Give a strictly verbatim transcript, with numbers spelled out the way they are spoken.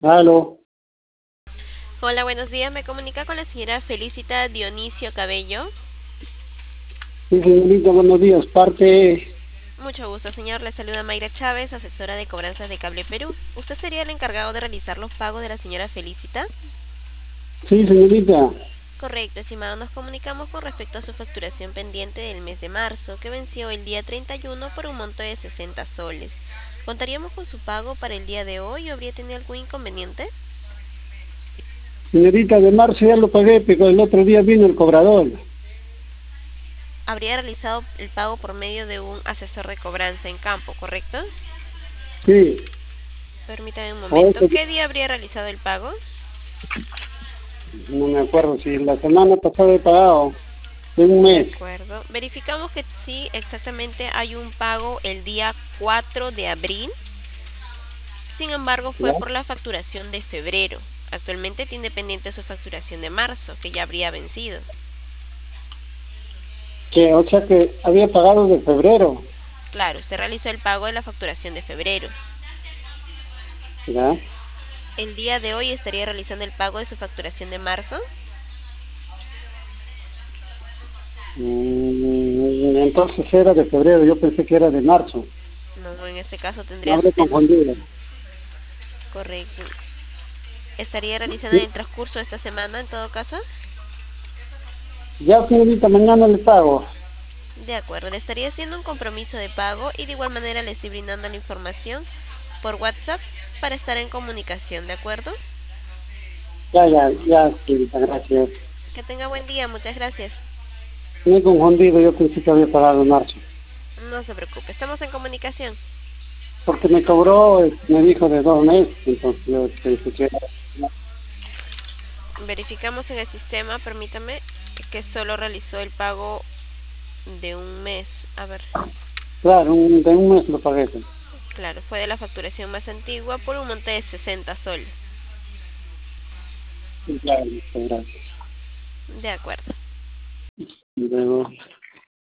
Aló, Hola, buenos días. Me comunica con la señora Felicita Dionisio Cabello. sí, señorita, buenos días. Parte, Mucho gusto, señor. Le saluda Mayra Chávez, asesora de cobranzas de Cable Perú. ¿Usted sería el encargado de realizar los pagos de la señora Felicita? sí, señorita. Correcto, estimado. Nos comunicamos con respecto a su facturación pendiente del mes de marzo, que venció el día treinta y uno por un monto de sesenta soles. ¿Contaríamos con su pago para el día de hoy o habría tenido algún inconveniente? Señorita, de marzo ya lo pagué, pero el otro día vino el cobrador. Habría realizado el pago por medio de un asesor de cobranza en campo, ¿correcto? Sí, Permítame un o momento. eso, ¿Qué día habría realizado el pago? no me acuerdo si la semana pasada he pagado, de un De mes. acuerdo. Verificamos que sí, exactamente hay un pago el día cuatro de abril. Sin embargo, fue ¿Ya? por la facturación de febrero. Actualmente tiene pendiente su facturación de marzo, que ya habría vencido. Que, o sea que había pagado de febrero, Claro, usted realizó el pago de la facturación de febrero. ¿ya? El día de hoy estaría realizando el pago de su facturación de marzo. Mm, entonces era de febrero, yo pensé que era de marzo. No, en este caso Me tendría habré usted. confundido. Correcto. Estaría realizando en Sí, el transcurso de esta semana, en todo caso. ya, señorita, mañana le pago. De acuerdo, le estaría haciendo un compromiso de pago y de igual manera le estoy brindando la información por WhatsApp para estar en comunicación, ¿de acuerdo? Ya, ya, ya, señorita, gracias. Que tenga buen día, muchas gracias. Me he confundido, yo pensé que había pagado en marzo. No se preocupe, estamos en comunicación. Porque me cobró, eh, me dijo de dos meses, entonces yo pensé que era, Verificamos en el sistema, permítame, que solo realizó el pago de un mes. A ver, claro, un, de un mes lo pagué. Pues. claro, fue de la facturación más antigua por un monto de sesenta soles. Sí, claro, muchas gracias. De acuerdo. Y luego,